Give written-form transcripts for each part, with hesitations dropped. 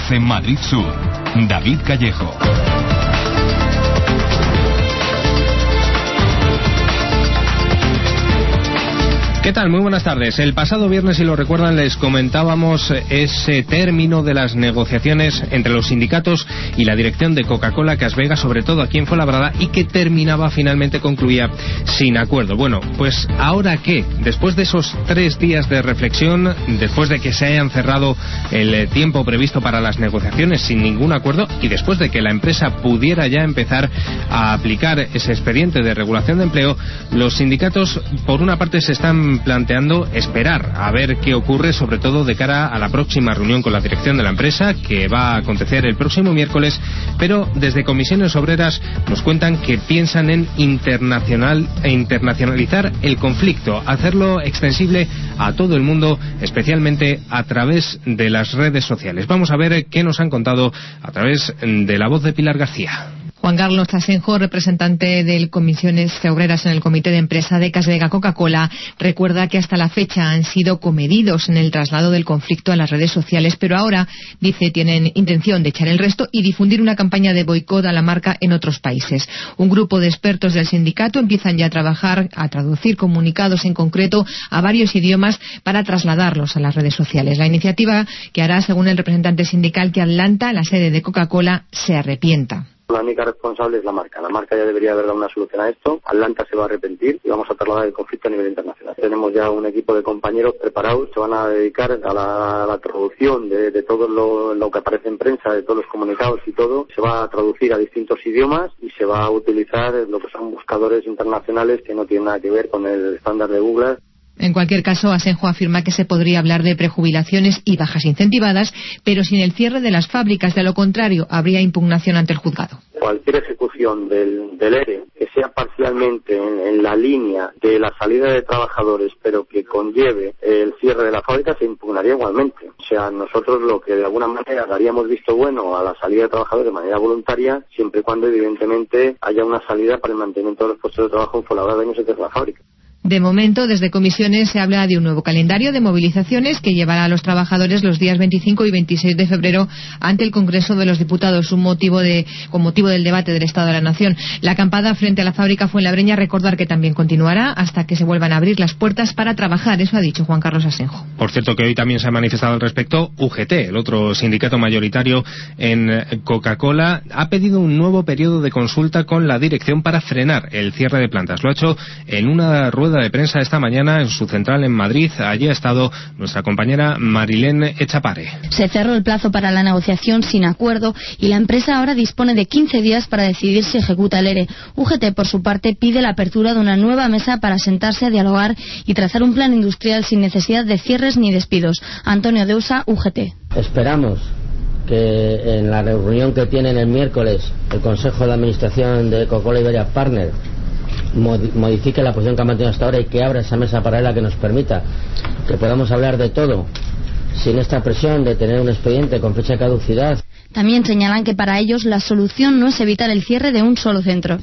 14 Madrid Sur. David Callejo. ¿Qué tal? Muy buenas tardes. El pasado viernes, si lo recuerdan, les comentábamos ese término de las negociaciones entre los sindicatos y la dirección de Coca-Cola Cas Vega, sobre todo aquí en Fuenlabrada, y que finalmente concluía sin acuerdo. Bueno, pues ¿ahora qué? Después de esos 3 días de reflexión, después de que se hayan cerrado el tiempo previsto para las negociaciones sin ningún acuerdo, y después de que la empresa pudiera ya empezar a aplicar ese expediente de regulación de empleo, los sindicatos, por una parte, se están planteando esperar a ver qué ocurre, sobre todo de cara a la próxima reunión con la dirección de la empresa, que va a acontecer el próximo miércoles, pero desde Comisiones Obreras nos cuentan que piensan en internacionalizar el conflicto, hacerlo extensible a todo el mundo, especialmente a través de las redes sociales. Vamos a ver qué nos han contado a través de la voz de Pilar García. Juan Carlos Asenjo, representante de Comisiones Obreras en el Comité de Empresa de Cas Vega Coca-Cola, recuerda que hasta la fecha han sido comedidos en el traslado del conflicto a las redes sociales, pero ahora, dice, tienen intención de echar el resto y difundir una campaña de boicot a la marca en otros países. Un grupo de expertos del sindicato empiezan ya a trabajar, a traducir comunicados en concreto a varios idiomas para trasladarlos a las redes sociales. La iniciativa que hará, según el representante sindical, que Atlanta, la sede de Coca-Cola, se arrepienta. La única responsable es la marca. La marca ya debería haber dado una solución a esto. Atlanta se va a arrepentir y vamos a trasladar el conflicto a nivel internacional. Tenemos ya un equipo de compañeros preparados. Se van a dedicar a la traducción de todo lo que aparece en prensa, de todos los comunicados y todo. Se va a traducir a distintos idiomas y se va a utilizar lo que son buscadores internacionales que no tienen nada que ver con el estándar de Google. En cualquier caso, Asenjo afirma que se podría hablar de prejubilaciones y bajas incentivadas, pero sin el cierre de las fábricas. De lo contrario, habría impugnación ante el juzgado. Cualquier ejecución del ERE que sea parcialmente en la línea de la salida de trabajadores, pero que conlleve el cierre de la fábrica, se impugnaría igualmente. O sea, nosotros lo que de alguna manera daríamos visto bueno a la salida de trabajadores de manera voluntaria, siempre y cuando evidentemente haya una salida para el mantenimiento de los puestos de trabajo en Fuenlabrada y no se cierre la fábrica. De momento, desde Comisiones se habla de un nuevo calendario de movilizaciones que llevará a los trabajadores los días 25 y 26 de febrero ante el Congreso de los Diputados, con motivo del debate del Estado de la Nación. La acampada frente a la fábrica fuenlabreña, recordar que también continuará hasta que se vuelvan a abrir las puertas para trabajar. Eso ha dicho Juan Carlos Asenjo. Por cierto, que hoy también se ha manifestado al respecto UGT, el otro sindicato mayoritario en Coca-Cola, ha pedido un nuevo periodo de consulta con la dirección para frenar el cierre de plantas. Lo ha hecho en una rueda de prensa esta mañana en su central en Madrid. Allí ha estado nuestra compañera Marilén Echapare. Se cerró el plazo para la negociación sin acuerdo y la empresa ahora dispone de 15 días para decidir si ejecuta el ERE. UGT, por su parte, pide la apertura de una nueva mesa para sentarse a dialogar y trazar un plan industrial sin necesidad de cierres ni despidos. Antonio Deusa, UGT. Esperamos que en la reunión que tienen el miércoles el Consejo de Administración de Coca-Cola Iberia Partners modifique la posición que ha mantenido hasta ahora y que abra esa mesa paralela que nos permita que podamos hablar de todo sin esta presión de tener un expediente con fecha de caducidad. También señalan que para ellos la solución no es evitar el cierre de un solo centro.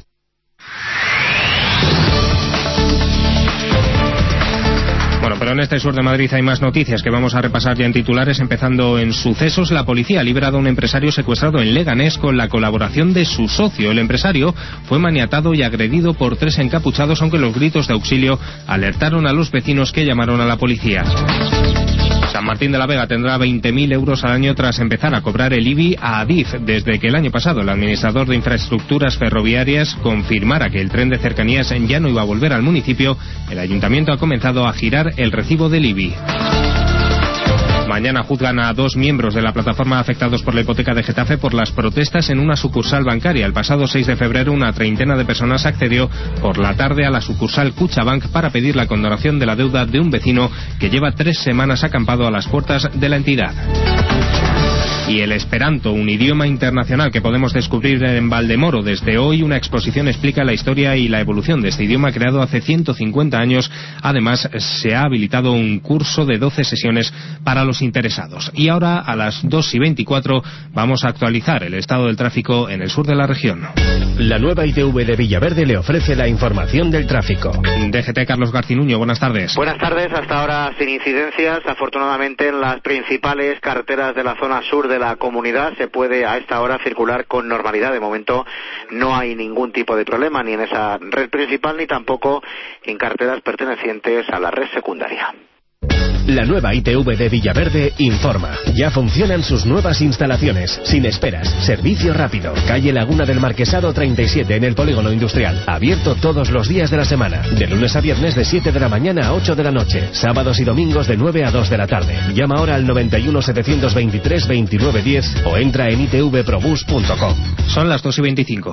Bueno, pero en este sur de Madrid hay más noticias que vamos a repasar ya en titulares, empezando en sucesos. La policía ha liberado a un empresario secuestrado en Leganés con la colaboración de su socio. El empresario fue maniatado y agredido por 3 encapuchados, aunque los gritos de auxilio alertaron a los vecinos que llamaron a la policía. San Martín de la Vega tendrá 20.000 euros al año tras empezar a cobrar el IBI a Adif. Desde que el año pasado el administrador de infraestructuras ferroviarias confirmara que el tren de cercanías ya no iba a volver al municipio, el ayuntamiento ha comenzado a girar el recibo del IBI. Mañana juzgan a 2 miembros de la plataforma afectados por la hipoteca de Getafe por las protestas en una sucursal bancaria. El pasado 6 de febrero una treintena de personas accedió por la tarde a la sucursal Cuchabank para pedir la condonación de la deuda de un vecino que lleva 3 semanas acampado a las puertas de la entidad. Y el Esperanto, un idioma internacional que podemos descubrir en Valdemoro. Desde hoy una exposición explica la historia y la evolución de este idioma creado hace 150 años. Además, se ha habilitado un curso de 12 sesiones para los interesados. Y ahora, a las 2:24, vamos a actualizar el estado del tráfico en el sur de la región. La nueva ITV de Villaverde le ofrece la información del tráfico. DGT, Carlos Garcinuño, buenas tardes. Buenas tardes, hasta ahora sin incidencias, afortunadamente en las principales carreteras de la zona sur de la comunidad se puede a esta hora circular con normalidad. De momento no hay ningún tipo de problema ni en esa red principal ni tampoco en carreteras pertenecientes a la red secundaria. La nueva ITV de Villaverde informa. Ya funcionan sus nuevas instalaciones, sin esperas, servicio rápido. Calle Laguna del Marquesado 37 en el Polígono Industrial. Abierto todos los días de la semana. De lunes a viernes de 7 de la mañana a 8 de la noche. Sábados y domingos de 9 a 2 de la tarde. Llama ahora al 91 723 2910 o entra en itvprobus.com. Son las 2:25.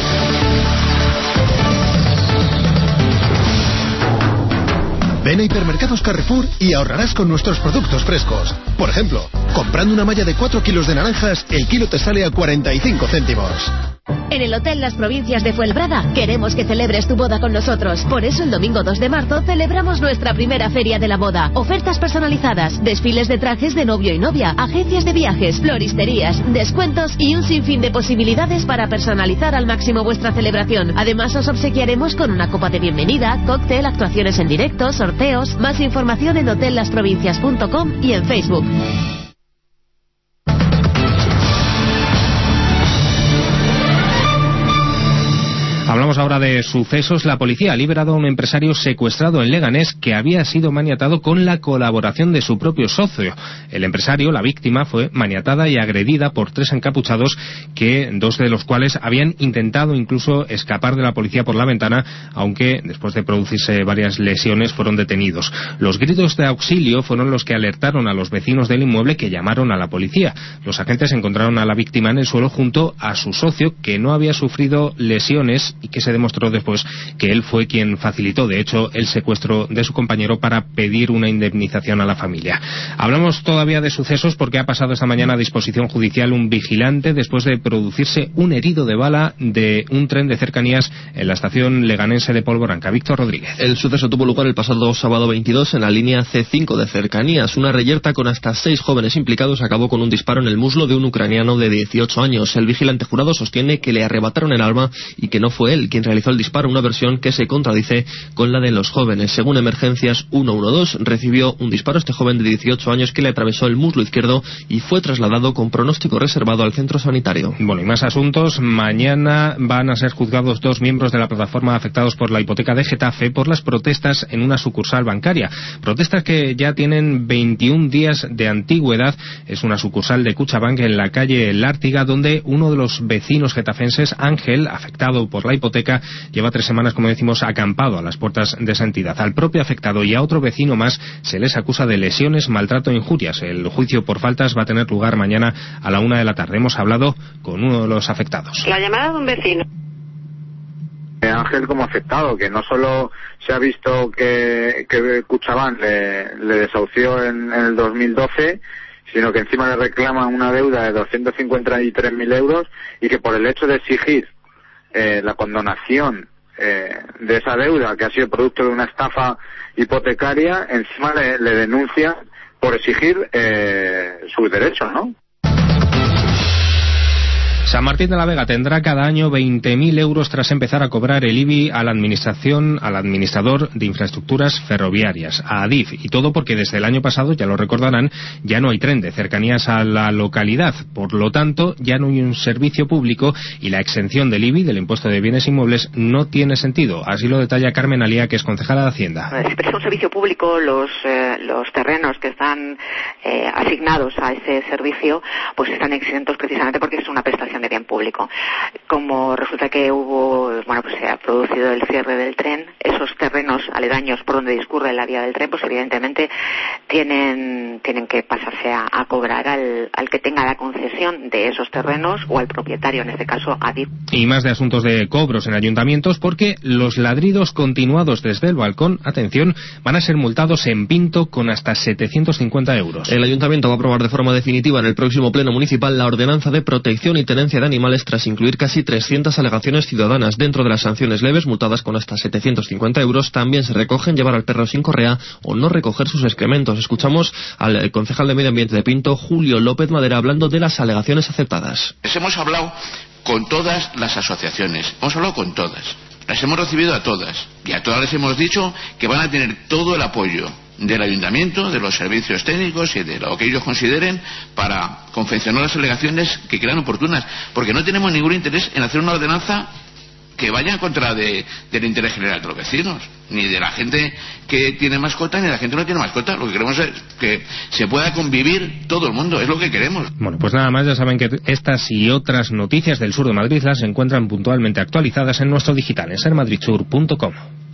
Ven a Hipermercados Carrefour y ahorrarás con nuestros productos frescos. Por ejemplo, comprando una malla de 4 kilos de naranjas, el kilo te sale a 45 céntimos. En el Hotel Las Provincias de Fuenlabrada queremos que celebres tu boda con nosotros. Por eso el domingo 2 de marzo celebramos nuestra primera feria de la boda. Ofertas personalizadas, desfiles de trajes de novio y novia, agencias de viajes, floristerías, descuentos y un sinfín de posibilidades para personalizar al máximo vuestra celebración. Además os obsequiaremos con una copa de bienvenida, cóctel, actuaciones en directo, sorteos. Más información en hotellasprovincias.com y en Facebook. Hablamos ahora de sucesos. La policía ha liberado a un empresario secuestrado en Leganés que había sido maniatado con la colaboración de su propio socio. El empresario, la víctima, fue maniatada y agredida por 3 encapuchados que 2 de los cuales habían intentado incluso escapar de la policía por la ventana, aunque después de producirse varias lesiones fueron detenidos. Los gritos de auxilio fueron los que alertaron a los vecinos del inmueble, que llamaron a la policía. Los agentes encontraron a la víctima en el suelo junto a su socio, que no había sufrido lesiones y que se demostró después que él fue quien facilitó, de hecho, el secuestro de su compañero para pedir una indemnización a la familia. Hablamos todavía de sucesos porque ha pasado esta mañana a disposición judicial un vigilante después de producirse un herido de bala de un tren de cercanías en la estación leganense de Polvoranca. Víctor Rodríguez. El suceso tuvo lugar el pasado sábado 22 en la línea C5 de cercanías. Una reyerta con hasta 6 jóvenes implicados acabó con un disparo en el muslo de un ucraniano de 18 años. El vigilante jurado sostiene que le arrebataron el arma y que no fue él quien realizó el disparo, una versión que se contradice con la de los jóvenes. Según Emergencias 112, recibió un disparo este joven de 18 años que le atravesó el muslo izquierdo y fue trasladado con pronóstico reservado al centro sanitario. Bueno, y más asuntos. Mañana van a ser juzgados 2 miembros de la plataforma afectados por la hipoteca de Getafe por las protestas en una sucursal bancaria. Protestas que ya tienen 21 días de antigüedad. Es una sucursal de Cuchabank en la calle Lártiga, donde uno de los vecinos getafenses, Ángel, afectado por la hipoteca, lleva 3 semanas, como decimos, acampado a las puertas de esa entidad. Al propio afectado y a otro vecino más se les acusa de lesiones, maltrato e injurias. El juicio por faltas va a tener lugar mañana a la 1 de la tarde. Hemos hablado con uno de los afectados. La llamada de un vecino. Ángel como afectado, que no solo se ha visto que Cuchabank le desahució en el 2012, sino que encima le reclaman una deuda de 253.000 euros y que por el hecho de exigir la condonación de esa deuda, que ha sido producto de una estafa hipotecaria, encima le denuncia por exigir sus derechos, ¿no? San Martín de la Vega tendrá cada año 20.000 euros tras empezar a cobrar el IBI a la administrador de infraestructuras ferroviarias, a ADIF, y todo porque desde el año pasado, ya lo recordarán, ya no hay tren de cercanías a la localidad. Por lo tanto, ya no hay un servicio público y la exención del IBI, del impuesto de bienes inmuebles, no tiene sentido. Así lo detalla Carmen Alía, que es concejala de Hacienda. Si presta un servicio público, los terrenos que están asignados a ese servicio, pues están exentos precisamente porque es una prestación de bien público. Como resulta que se ha producido el cierre del tren, esos terrenos aledaños por donde discurre la vía del tren, pues evidentemente tienen que pasarse a cobrar al que tenga la concesión de esos terrenos o al propietario, en este caso ADIF. Y más de asuntos de cobros en ayuntamientos, porque los ladridos continuados desde el balcón, atención, van a ser multados en Pinto con hasta 750 euros. El ayuntamiento va a aprobar de forma definitiva en el próximo pleno municipal la ordenanza de protección y tenencia de animales tras incluir casi 300 alegaciones ciudadanas. Dentro de las sanciones leves, multadas con hasta 750 euros, también se recogen llevar al perro sin correa o no recoger sus excrementos. Escuchamos al concejal de Medio Ambiente de Pinto, Julio López Madera, hablando de las alegaciones aceptadas. Hemos hablado con todas las asociaciones, hemos hablado con todas. las hemos recibido a todas, y a todas les hemos dicho que van a tener todo el apoyo del ayuntamiento, de los servicios técnicos y de lo que ellos consideren para confeccionar las alegaciones que crean oportunas, porque no tenemos ningún interés en hacer una ordenanza que vaya en contra del interés general de los vecinos, ni de la gente que tiene mascota ni de la gente que no tiene mascota. Lo que queremos es que se pueda convivir todo el mundo, es lo que queremos. Bueno, pues nada más, ya saben que estas y otras noticias del sur de Madrid las encuentran puntualmente actualizadas en nuestro digital, en sermadridsur.com.